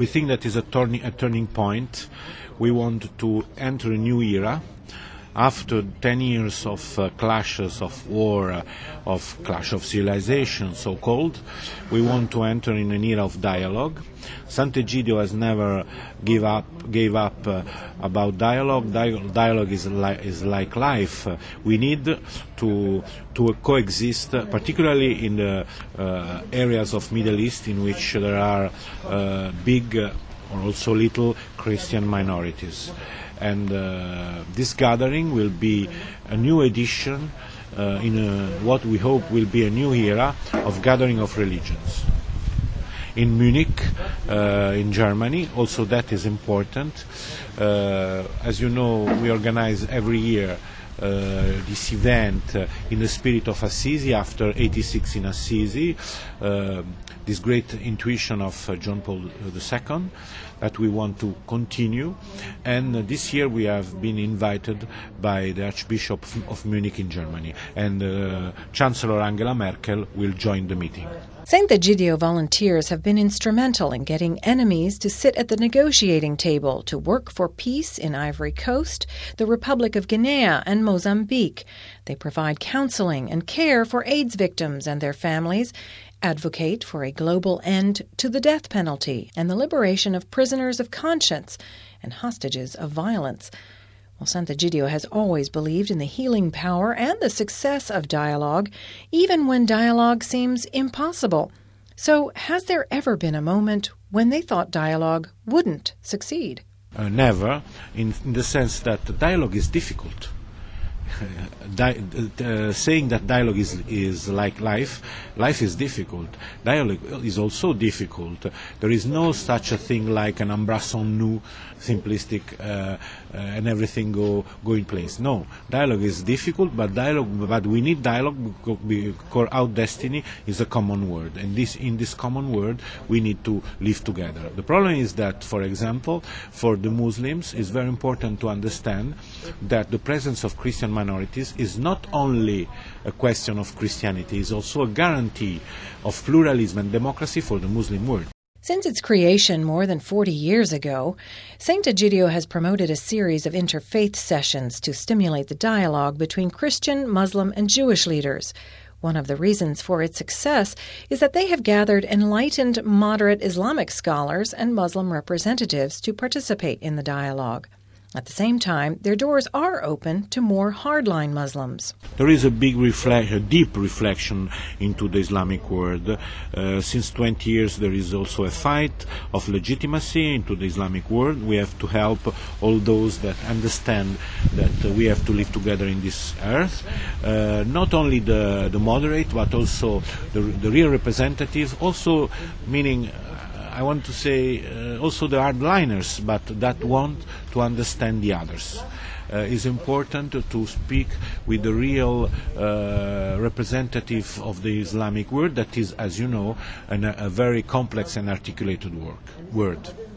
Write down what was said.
We think that is a turning point. We want to enter a new era. After 10 years of clashes, of war, of clash of civilization, so-called, we want to enter in an era of dialogue. Sant'Egidio has never gave up about dialogue. Dialogue is like life. We need to coexist, particularly in the areas of Middle East in which there are big or also little Christian minorities. And this gathering will be a new edition in what we hope will be a new era of gathering of religions. In Munich, in Germany, also that is important. As you know, we organize every year this event in the spirit of Assisi, after 86 in Assisi, this great intuition of John Paul II that we want to continue. And this year we have been invited by the Archbishop of Munich in Germany, and Chancellor Angela Merkel will join the meeting. Sant'Egidio volunteers have been instrumental in getting enemies to sit at the negotiating table to work for peace in Ivory Coast, the Republic of Guinea, and Mozambique. They provide counseling and care for AIDS victims and their families, advocate for a global end to the death penalty and the liberation of prisoners of conscience and hostages of violence. Well, Sant'Egidio has always believed in the healing power and the success of dialogue, even when dialogue seems impossible. So, has there ever been a moment when they thought dialogue wouldn't succeed? Never, in the sense that dialogue is difficult. Saying that dialogue is like life is difficult. Dialogue is also difficult. There is no such a thing like an embrassons-nous, simplistic, and everything go in place. No, dialogue is difficult, but we need dialogue because our destiny is a common word, and in this common word we need to live together. The problem is that, for example, for the Muslims, it's very important to understand that the presence of Christian minorities is not only a question of Christianity, it's also a guarantee of pluralism and democracy for the Muslim world. Since its creation more than 40 years ago, Sant'Egidio has promoted a series of interfaith sessions to stimulate the dialogue between Christian, Muslim, and Jewish leaders. One of the reasons for its success is that they have gathered enlightened, moderate Islamic scholars and Muslim representatives to participate in the dialogue. At the same time, their doors are open to more hardline Muslims. There is a deep reflection into the Islamic world. Since 20 years there is also a fight of legitimacy into the Islamic world. We have to help all those that understand that we have to live together in this earth. Not only the moderate, but also the real representatives, also meaning I want to say also the hardliners, but that want to understand the others. It's important to speak with the real representative of the Islamic world that is, as you know, a very complex and articulated word.